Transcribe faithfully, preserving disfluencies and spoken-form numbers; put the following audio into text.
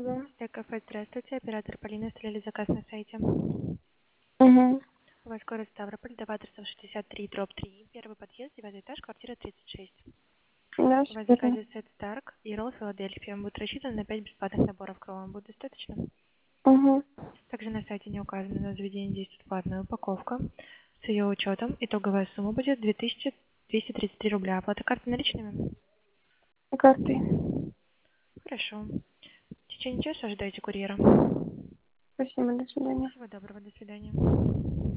Алло. Стек-кафе, здравствуйте. Оператор Полина, оставляли заказ на сайте. Угу. У вас город Ставрополь, до Ватрасов шестьдесят три, дробь три. Первый подъезд, девятый этаж, квартира тридцать шесть. Да, У вас в верно. заказе сет Старк и ролл Филадельфия. Он будет рассчитан на пять бесплатных наборов крова. Вам будет достаточно? Угу. Также на сайте не указано, на заведение действует платная упаковка. С ее учетом итоговая сумма будет две тысячи двести тридцать три рубля. Оплата картой наличными? Картой. Хорошо. В течение часа ожидайте курьера. Спасибо, до свидания. Всего доброго, до свидания.